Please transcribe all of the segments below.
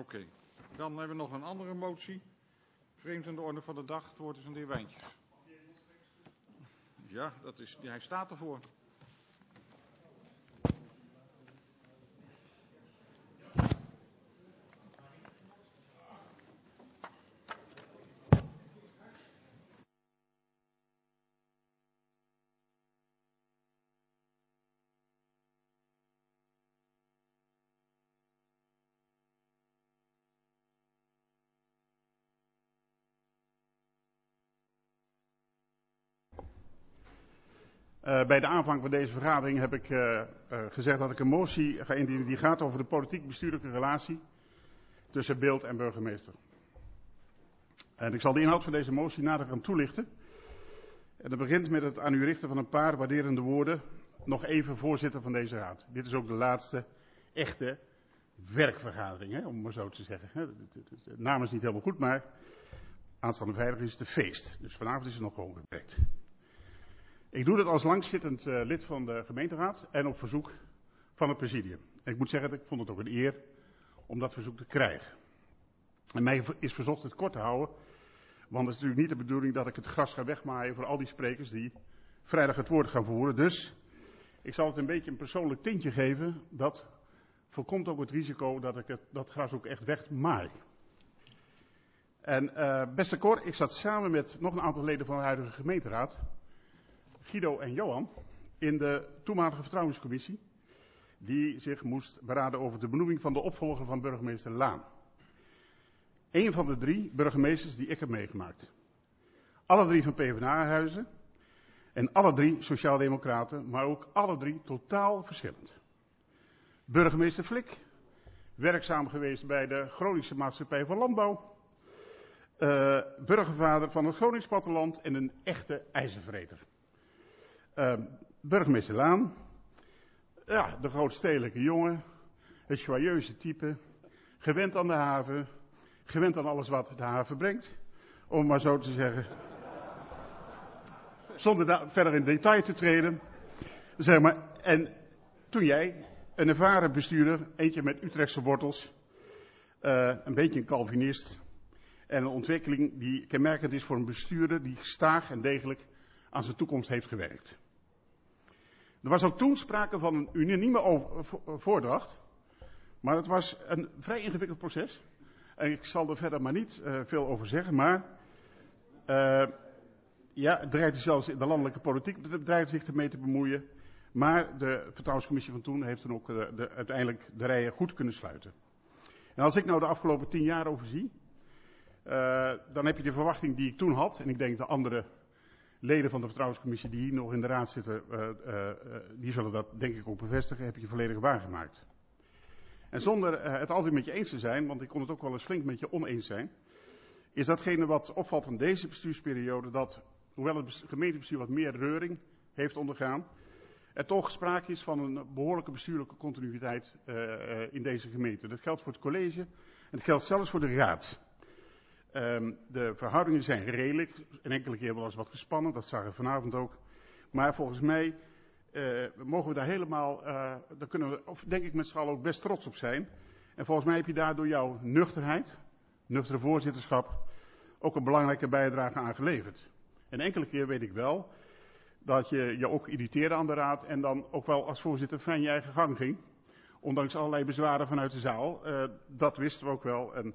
Oké. Dan hebben we nog een andere motie. Vreemd in de orde van de dag. Het woord is aan de heer Wijntjes. Ja, hij staat ervoor. Bij de aanvang van deze vergadering heb ik gezegd dat ik een motie ga indienen die gaat over de politiek-bestuurlijke relatie tussen beeld en burgemeester. En ik zal de inhoud van deze motie nader gaan toelichten. En dat begint met het aan u richten van een paar waarderende woorden. Nog even voorzitter van deze raad. Dit is ook de laatste echte werkvergadering, om maar zo te zeggen. De naam is niet helemaal goed, maar aanstaande vrijdag is het een feest. Dus vanavond is het nog gewoon gewerkt. Ik doe dat als langzittend lid van de gemeenteraad en op verzoek van het presidium. En ik moet zeggen, ik vond het ook een eer om dat verzoek te krijgen. En mij is verzocht het kort te houden, want het is natuurlijk niet de bedoeling dat ik het gras ga wegmaaien voor al die sprekers die vrijdag het woord gaan voeren. Dus ik zal het een beetje een persoonlijk tintje geven. Dat voorkomt ook het risico dat ik dat gras ook echt wegmaai. En beste Cor, ik zat samen met nog een aantal leden van de huidige gemeenteraad, Guido en Johan, in de toenmalige vertrouwenscommissie, die zich moest beraden over de benoeming van de opvolger van burgemeester Laan. Eén van de 3 burgemeesters die ik heb meegemaakt. Alle 3 van PvdA-huizen en alle 3 sociaaldemocraten, maar ook alle 3 totaal verschillend. Burgemeester Flik, werkzaam geweest bij de Groningse Maatschappij van Landbouw, burgervader van het Gronings platteland en een echte ijzervreter. Burgemeester Laan, ja, de grootstedelijke jongen, het joyeuze type, gewend aan de haven, gewend aan alles wat de haven brengt, om maar zo te zeggen. Zonder verder in detail te treden, zeg maar. En toen jij, een ervaren bestuurder, eentje met Utrechtse wortels, een beetje een Calvinist, en een ontwikkeling die kenmerkend is voor een bestuurder die gestaag en degelijk aan zijn toekomst heeft gewerkt. Er was ook toen sprake van een unanieme voordracht, maar het was een vrij ingewikkeld proces. En ik zal er verder maar niet veel over zeggen, maar ja, het dreigde zelfs in de landelijke politiek, het dreigde zich ermee te bemoeien. Maar de vertrouwenscommissie van toen heeft dan ook uiteindelijk de rijen goed kunnen sluiten. En als ik nou de afgelopen 10 jaar overzie, dan heb je de verwachting die ik toen had, en ik denk de andere leden van de vertrouwenscommissie die hier nog in de raad zitten, die zullen dat denk ik ook bevestigen, heb je volledig waargemaakt. En zonder het altijd met je eens te zijn, want ik kon het ook wel eens flink met je oneens zijn, is datgene wat opvalt van deze bestuursperiode, dat hoewel het gemeentebestuur wat meer reuring heeft ondergaan, er toch sprake is van een behoorlijke bestuurlijke continuïteit in deze gemeente. Dat geldt voor het college en dat geldt zelfs voor de raad. De verhoudingen zijn redelijk, een enkele keer wel eens wat gespannen, dat zagen we vanavond ook. Maar volgens mij mogen we daar helemaal, daar kunnen we, of denk ik met z'n allen ook best trots op zijn. En volgens mij heb je daar door jouw nuchterheid, nuchtere voorzitterschap, ook een belangrijke bijdrage aan geleverd. En enkele keer weet ik wel dat je je ook irriteerde aan de raad en dan ook wel als voorzitter fijn je eigen gang ging. Ondanks allerlei bezwaren vanuit de zaal. Dat wisten we ook wel en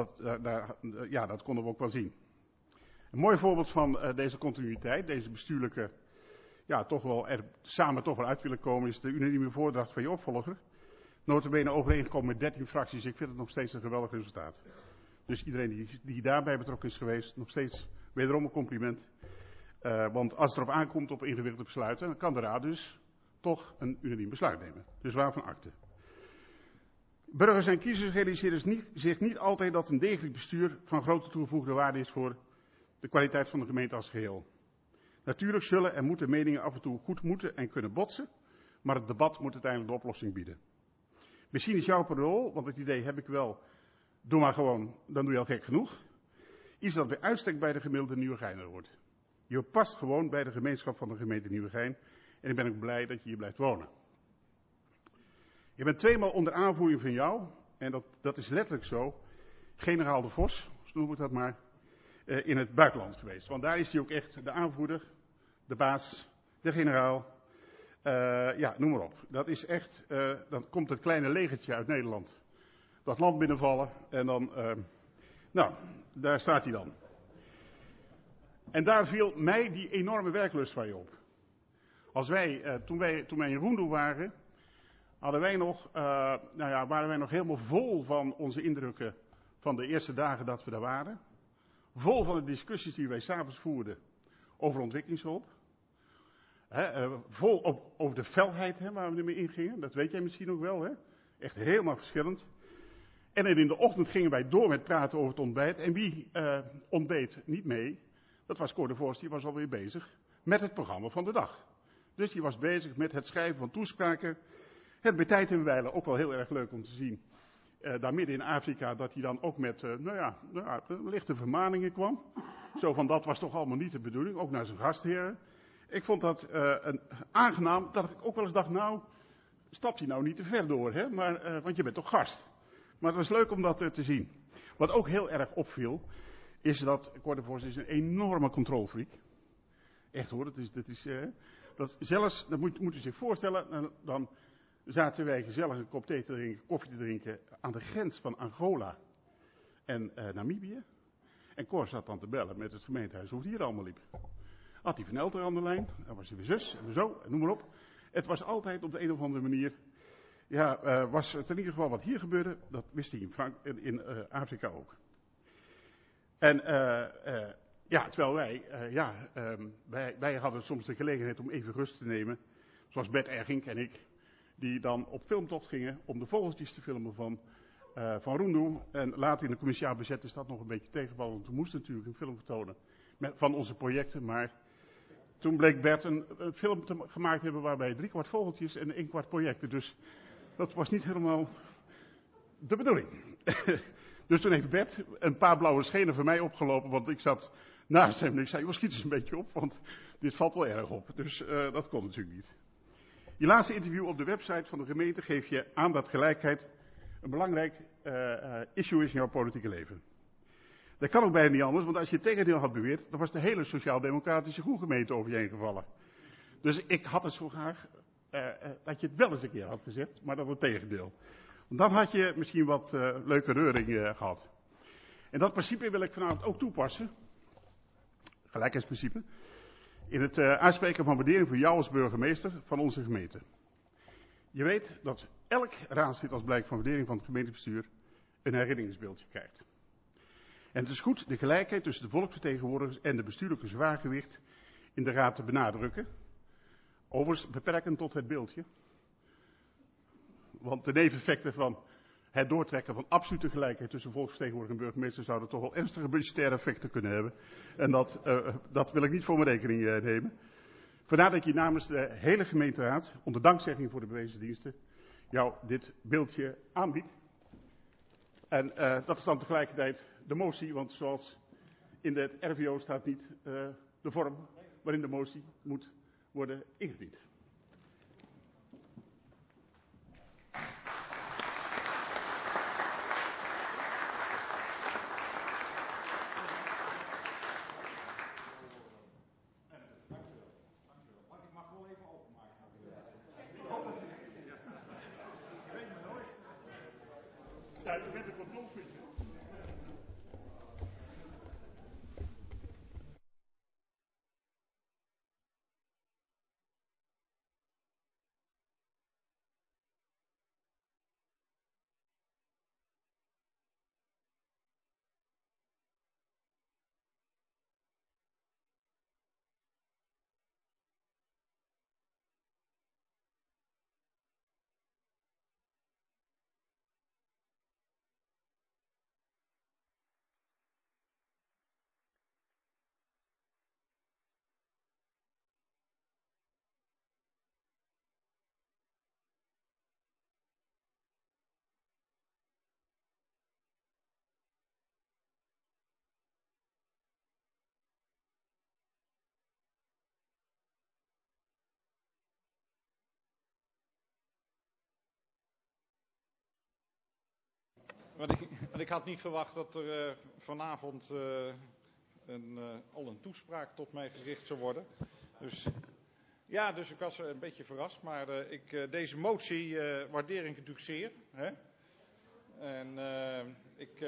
dat konden we ook wel zien. Een mooi voorbeeld van deze continuïteit, deze bestuurlijke, ja, toch wel er samen toch wel uit willen komen, is de unanieme voordracht van je opvolger. Nota bene overeengekomen met 13 fracties. Ik vind het nog steeds een geweldig resultaat. Dus iedereen die daarbij betrokken is geweest, nog steeds wederom een compliment. Want als het erop aankomt op ingewikkelde besluiten, dan kan de raad dus toch een unaniem besluit nemen. Dus waarvan akte. Burgers en kiezers realiseren zich niet altijd dat een degelijk bestuur van grote toegevoegde waarde is voor de kwaliteit van de gemeente als geheel. Natuurlijk zullen en moeten meningen af en toe goed moeten en kunnen botsen, maar het debat moet uiteindelijk de oplossing bieden. Misschien is jouw parool, want het idee heb ik wel, doe maar gewoon, dan doe je al gek genoeg, iets dat bij uitstek bij de gemiddelde Nieuwegeiner hoort. Je past gewoon bij de gemeenschap van de gemeente Nieuwegein en ik ben ook blij dat je hier blijft wonen. Je bent 2 maal onder aanvoering van jou en dat is letterlijk zo, generaal de Vos, zo noem ik dat maar, in het buitenland geweest. Want daar is hij ook echt de aanvoerder, de baas, de generaal, ja, noem maar op. Dat is echt, dan komt het kleine legertje uit Nederland dat land binnenvallen en dan, nou, daar staat hij dan. En daar viel mij die enorme werklust van je op. Toen wij in Roendoe waren, hadden wij nog, waren wij nog helemaal vol van onze indrukken van de eerste dagen dat we daar waren. Vol van de discussies die wij 's avonds voerden over ontwikkelingshulp. Vol over de felheid waar we ermee ingingen. Dat weet jij misschien ook wel. Hè? Echt helemaal verschillend. En in de ochtend gingen wij door met praten over het ontbijt. En wie ontbeet niet mee? Dat was Cor de Vos, die was alweer bezig met het programma van de dag. Dus die was bezig met het schrijven van toespraken. Het bij tijd en wijle ook wel heel erg leuk om te zien. Daar midden in Afrika, dat hij dan ook met lichte vermaningen kwam. Zo van, dat was toch allemaal niet de bedoeling, ook naar zijn gastheren. Ik vond dat aangenaam, dat ik ook wel eens dacht, nou, stapt hij nou niet te ver door, hè? Maar, want je bent toch gast. Maar het was leuk om dat te zien. Wat ook heel erg opviel, is dat Cor de Vos is een enorme controlfreak. Echt hoor, dat moet u zich voorstellen, dan zaten wij gezellig een kop thee te drinken, koffie te drinken aan de grens van Angola en Namibië. En Cor zat dan te bellen met het gemeentehuis hoe het hier allemaal liep. Had hij Van Elter aan de lijn, dan was hij weer zus en weer zo, en noem maar op. Het was altijd op de een of andere manier, was het in ieder geval wat hier gebeurde, dat wist hij in Afrika ook. En terwijl wij hadden soms de gelegenheid om even rust te nemen, zoals Bert Ergink en ik, die dan op filmtocht gingen om de vogeltjes te filmen van Roendoe. En later in de commissaris bezet is dat nog een beetje tegenvallen, want we moesten natuurlijk een film vertonen van onze projecten. Maar toen bleek Bert een film gemaakt hebben waarbij 3/4 vogeltjes en 1/4 projecten. Dus dat was niet helemaal de bedoeling. Dus toen heeft Bert een paar blauwe schenen voor mij opgelopen, want ik zat naast hem en ik zei, joh, schiet eens een beetje op, want dit valt wel erg op. Dus dat kon natuurlijk niet. Je laatste interview op de website van de gemeente geeft je aan dat gelijkheid een belangrijk issue is in jouw politieke leven. Dat kan ook bijna niet anders, want als je het tegendeel had beweerd, dan was de hele sociaal-democratische groengemeente over je heen gevallen. Dus ik had het zo graag dat je het wel eens een keer had gezegd, maar dat het tegendeel. Want dan had je misschien wat leuke reuring gehad. En dat principe wil ik vanavond ook toepassen, gelijkheidsprincipe, in het uitspreken van waardering voor jou als burgemeester van onze gemeente. Je weet dat elk raadslid als blijk van waardering van het gemeentebestuur een herinneringsbeeldje krijgt. En het is goed de gelijkheid tussen de volksvertegenwoordigers en de bestuurlijke zwaargewicht in de raad te benadrukken. Overigens beperkend tot het beeldje. Want de neveneffecten van het doortrekken van absolute gelijkheid tussen volksvertegenwoordiger en burgemeester zouden toch wel ernstige budgettaire effecten kunnen hebben. En dat wil ik niet voor mijn rekening nemen. Vandaar dat je namens de hele gemeenteraad, onder dankzegging voor de bewezen diensten, jou dit beeldje aanbiedt. En dat is dan tegelijkertijd de motie, want zoals in het RVO staat niet de vorm waarin de motie moet worden ingediend. Ja, je bent een controlfreak. Want ik had niet verwacht dat er vanavond al een toespraak tot mij gericht zou worden. Dus ik was een beetje verrast. Maar deze motie waardeer ik natuurlijk zeer. Hè? En ik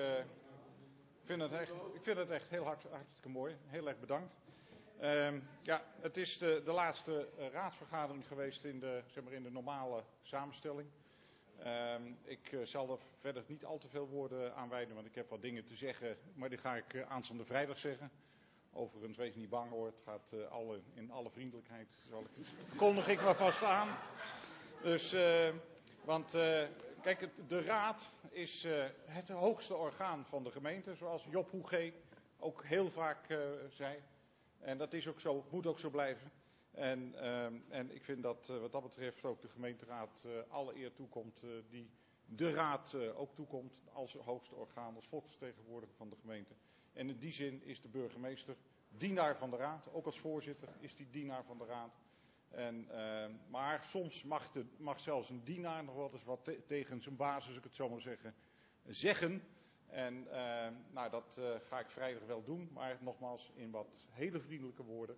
vind het echt heel hartstikke mooi. Heel erg bedankt. Het is de laatste raadsvergadering geweest in de normale samenstelling. Ik zal er verder niet al te veel woorden aan wijden, want ik heb wat dingen te zeggen, maar die ga ik aanstaande vrijdag zeggen. Overigens, wees niet bang hoor, het gaat in alle vriendelijkheid, kondig ik maar vast aan. Dus, kijk, de raad is het hoogste orgaan van de gemeente, zoals Job Hoegé ook heel vaak zei. En dat is ook zo, moet ook zo blijven. En ik vind dat wat dat betreft ook de gemeenteraad alle eer toekomt die de raad ook toekomt als hoogste orgaan, als volksvertegenwoordiger van de gemeente. En in die zin is de burgemeester dienaar van de raad, ook als voorzitter is hij dienaar van de raad. Maar soms mag zelfs een dienaar nog wel eens wat tegen zijn baas, als ik het zo maar zeggen. En dat ga ik vrijdag wel doen, maar nogmaals in wat hele vriendelijke woorden.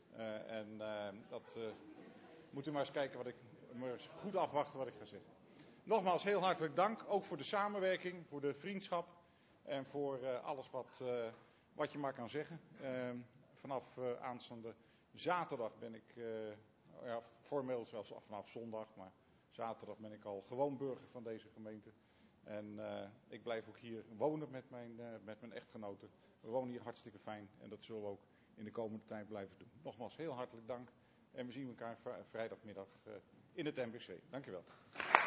Moet u maar eens kijken goed afwachten wat ik ga zeggen. Nogmaals heel hartelijk dank, ook voor de samenwerking, voor de vriendschap en voor alles wat je maar kan zeggen. Vanaf aanstaande zaterdag ben ik, formeel zelfs vanaf zondag, maar zaterdag ben ik al gewoon burger van deze gemeente. En ik blijf ook hier wonen met mijn echtgenote. We wonen hier hartstikke fijn en dat zullen we ook in de komende tijd blijven doen. Nogmaals heel hartelijk dank en we zien elkaar vrijdagmiddag in het MBC. Dank u wel.